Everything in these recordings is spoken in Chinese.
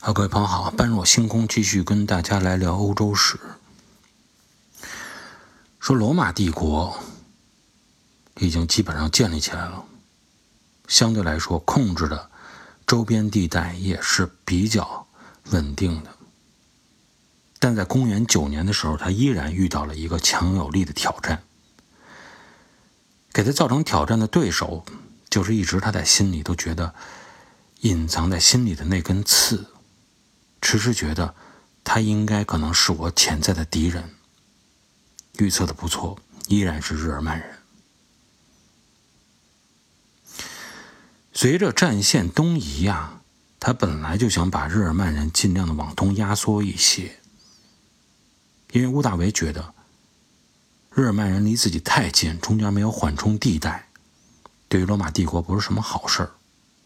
各位朋友好，般若星空继续跟大家来聊欧洲史。说罗马帝国已经基本上建立起来了，相对来说控制的周边地带也是比较稳定的。但在公元9年的时候，他依然遇到了一个强有力的挑战。给他造成挑战的对手，就是一直他在心里都觉得隐藏在心里的那根刺，迟迟觉得他应该可能是我潜在的敌人。预测的不错，依然是日耳曼人。随着战线东移啊，他本来就想把日耳曼人尽量的往东压缩一些，因为屋大维觉得日耳曼人离自己太近，中间没有缓冲地带，对于罗马帝国不是什么好事儿。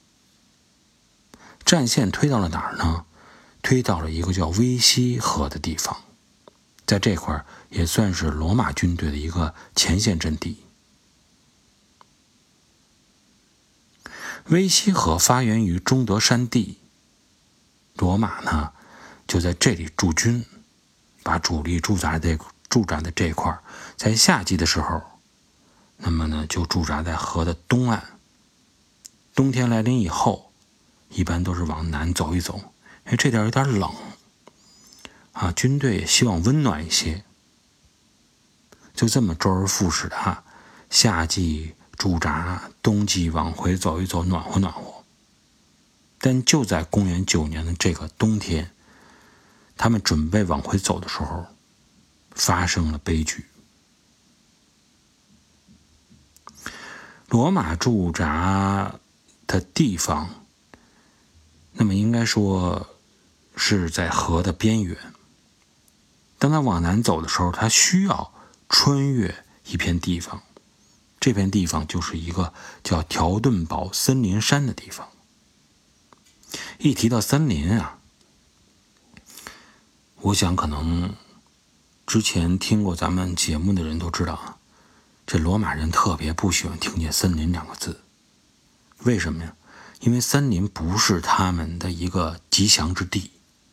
战线推到了哪儿呢？推到了一个叫威西河的地方，在这块也算是罗马军队的一个前线阵地。威西河发源于中德山地，罗马呢就在这里驻军，把主力驻扎在这块，在夏季的时候，那么呢就驻扎在河的东岸。冬天来临以后，一般都是往南走一走，因为这点有点冷啊，军队也希望温暖一些，就这么周而复始的夏季驻扎，冬季往回走一走，暖和暖和。但就在公元9年的这个冬天，他们准备往回走的时候，发生了悲剧。罗马驻扎的地方，那么应该说是在河的边缘。当他往南走的时候，他需要穿越一片地方，这片地方就是一个叫条顿堡森林山的地方。一提到森林啊，我想可能之前听过咱们节目的人都知道啊，这罗马人特别不喜欢听见森林2个字。为什么呀？因为森林不是他们的一个吉祥之地，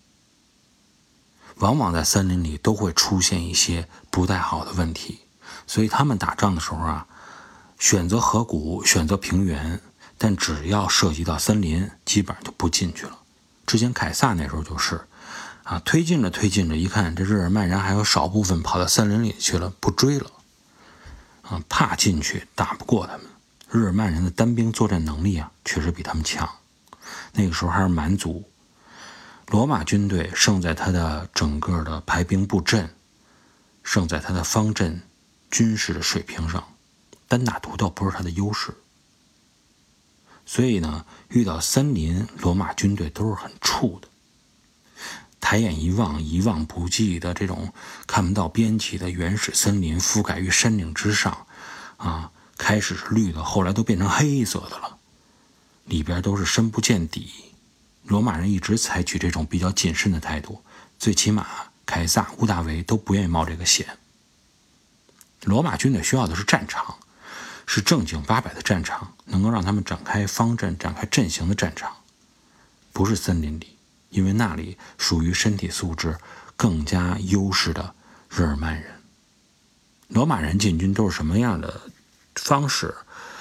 往往在森林里都会出现一些不太好的问题，所以他们打仗的时候啊，选择河谷，选择平原，但只要涉及到森林，基本上就不进去了。之前凯撒那时候就是推进着，一看这日耳曼人还有少部分跑到森林里去了，不追了怕进去打不过他们。日耳曼人的单兵作战能力啊，确实比他们强。那个时候还是蛮族，罗马军队胜在他的整个的排兵布阵，胜在他的方阵军事的水平上，单打独斗不是他的优势。所以呢，遇到森林，罗马军队都是很怵的。抬眼一望，一望不际的这种看不到边际的原始森林，覆盖于山岭之上开始是绿的，后来都变成黑色的了，里边都是深不见底。罗马人一直采取这种比较谨慎的态度，最起码凯撒、屋大维都不愿意冒这个险。罗马军队需要的是战场，是正经八百的战场，能够让他们展开方阵、展开阵型的战场，不是森林里，因为那里属于身体素质更加优势的日耳曼人。罗马人进军都是什么样的方式？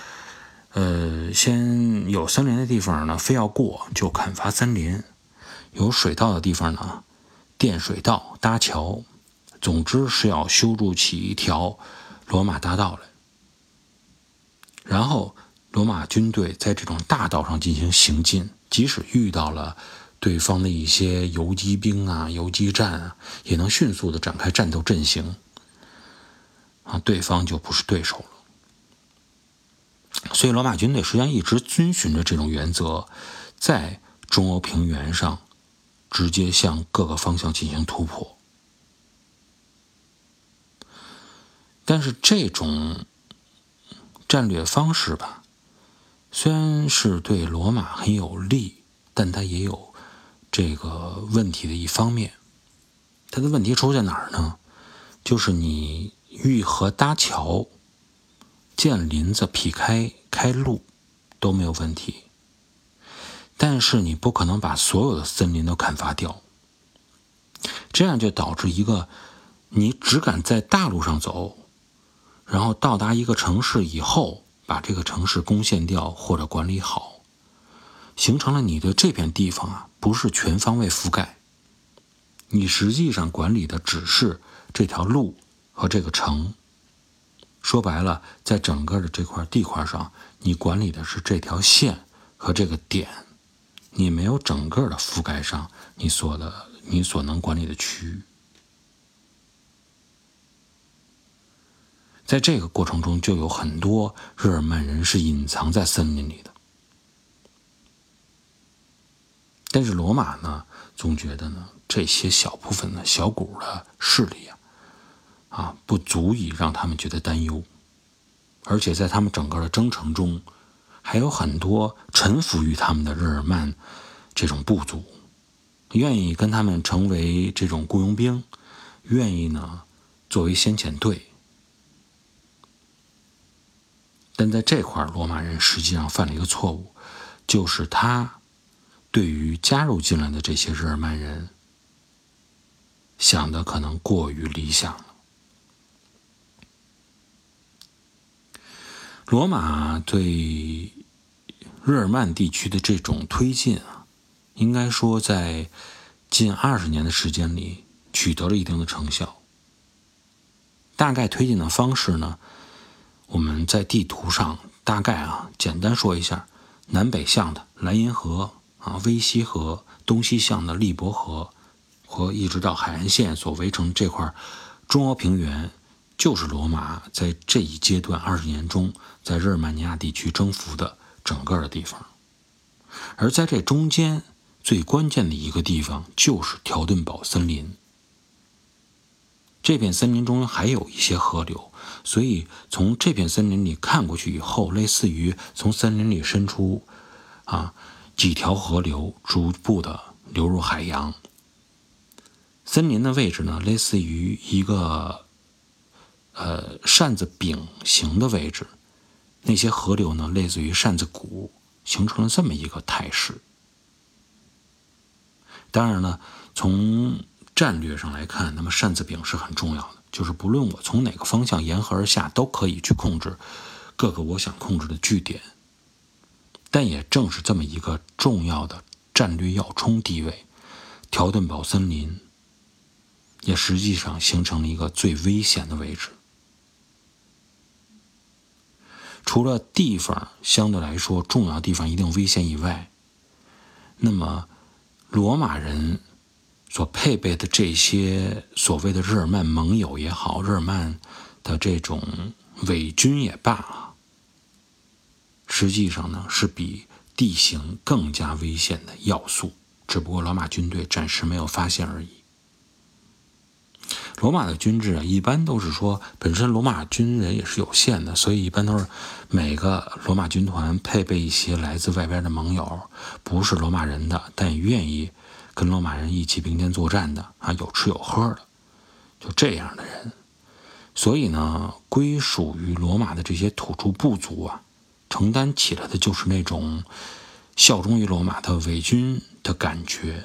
先有森林的地方呢，非要过就砍伐森林；有水道的地方呢，垫水道、搭桥。总之是要修筑起一条罗马大道来。然后罗马军队在这种大道上进行行进，即使遇到了对方的一些游击兵游击战也能迅速的展开战斗阵型对方就不是对手了。所以罗马军队实际上一直遵循着这种原则，在中欧平原上直接向各个方向进行突破。但是这种战略方式吧，虽然是对罗马很有利，但它也有这个问题的一方面。它的问题出在哪儿呢？就是你遇河搭桥，建林子、劈开路都没有问题， 但是你不可能把所有的森林都砍伐掉，这样就导致一个你只敢在大路上走，然后到达一个城市以后把这个城市攻陷掉或者管理好，形成了你对这片地方啊不是全方位覆盖，你实际上管理的只是这条路和这个城。说白了，在整个的这块地块上，你管理的是这条线和这个点，你没有整个的覆盖上你所能管理的区域。在这个过程中，就有很多日耳曼人是隐藏在森林里的。但是罗马呢，总觉得呢，这些小部分的小股的势力不足以让他们觉得担忧，而且在他们整个的征程中，还有很多臣服于他们的日耳曼这种部族，愿意跟他们成为这种雇佣兵，愿意呢作为先遣队。但在这块罗马人实际上犯了一个错误，就是他对于加入进来的这些日耳曼人想的可能过于理想了。罗马对日耳曼地区的这种推进应该说在近20年的时间里取得了一定的成效。大概推进的方式呢，我们在地图上大概简单说一下：南北向的莱茵河威西河，东西向的利伯河和一直到海岸线所围成这块中欧平原，就是罗马在这一阶段20年中在日耳曼尼亚地区征服的整个的地方。而在这中间最关键的一个地方就是条顿堡森林。这片森林中还有一些河流，所以从这片森林里看过去以后，类似于从森林里伸出几条河流逐步的流入海洋。森林的位置呢，类似于一个扇子柄形的位置，那些河流呢类似于扇子骨，形成了这么一个态势。当然了，从战略上来看，那么扇子柄是很重要的，就是不论我从哪个方向沿河而下，都可以去控制各个我想控制的据点。但也正是这么一个重要的战略要冲地位，条顿堡森林也实际上形成了一个最危险的位置。除了地方相对来说重要地方一定危险以外，那么罗马人所配备的这些所谓的日耳曼盟友也好，日耳曼的这种伪军也罢，实际上呢是比地形更加危险的要素，只不过罗马军队暂时没有发现而已。罗马的军制一般都是说，本身罗马军人也是有限的，所以一般都是每个罗马军团配备一些来自外边的盟友，不是罗马人的，但也愿意跟罗马人一起并肩作战的有吃有喝的，就这样的人。所以呢，归属于罗马的这些土著部族承担起来的就是那种效忠于罗马的伪军的感觉。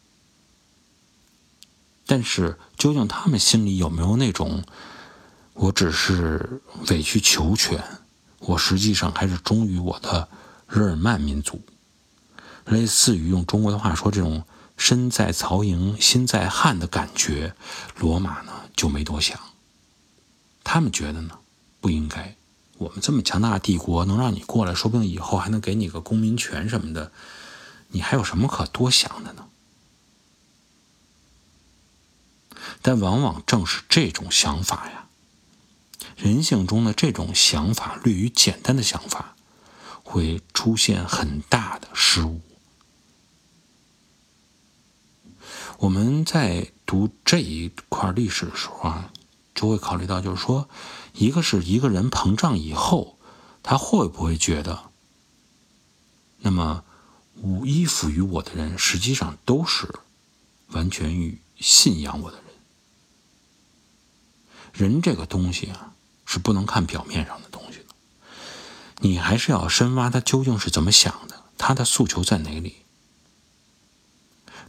但是究竟他们心里有没有那种我只是委曲求全，我实际上还是忠于我的日耳曼民族，类似于用中国的话说这种身在曹营心在汉的感觉，罗马呢就没多想。他们觉得呢不应该，我们这么强大的帝国能让你过来，说不定以后还能给你个公民权什么的，你还有什么可多想的呢？但往往正是这种想法人性中的这种想法，略于简单的想法，会出现很大的失误。我们在读这一块历史的时候就会考虑到，就是说，一个是一个人膨胀以后，他会不会觉得，那么依附于我的人实际上都是完全于信仰我的人。人这个东西是不能看表面上的东西的，你还是要深挖他究竟是怎么想的，他的诉求在哪里，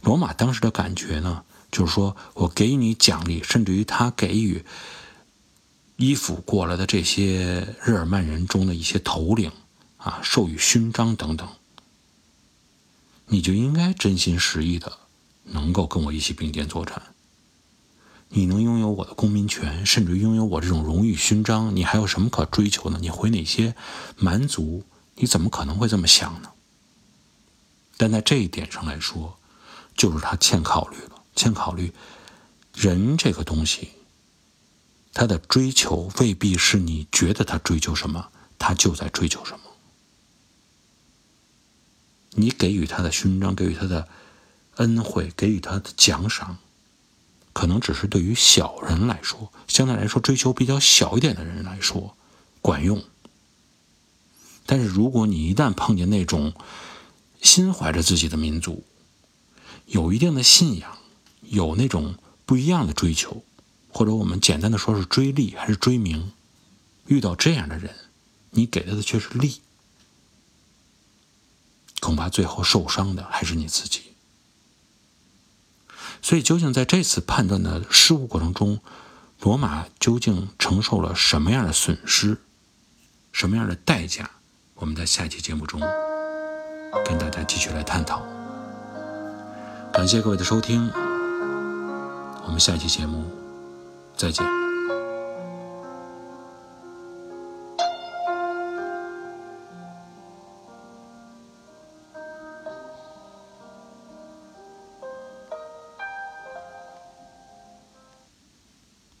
罗马当时的感觉呢，就是说我给予你奖励，甚至于他给予依附过来的这些日耳曼人中的一些头领啊，授予勋章等等，你就应该真心实意的能够跟我一起并肩作战。你能拥有我的公民权，甚至拥有我这种荣誉勋章，你还有什么可追求呢？你会哪些蛮族？你怎么可能会这么想呢？但在这一点上来说，就是他欠考虑了，欠考虑人这个东西，他的追求未必是你觉得他追求什么，他就在追求什么。你给予他的勋章，给予他的恩惠，给予他的奖赏，可能只是对于小人来说，相对来说追求比较小一点的人来说管用。但是如果你一旦碰见那种心怀着自己的民族，有一定的信仰，有那种不一样的追求，或者我们简单的说是追利还是追名，遇到这样的人，你给他的却是利，恐怕最后受伤的还是你自己。所以究竟在这次判断的失误过程中，罗马究竟承受了什么样的损失，什么样的代价，我们在下期节目中跟大家继续来探讨。感谢各位的收听，我们下期节目再见。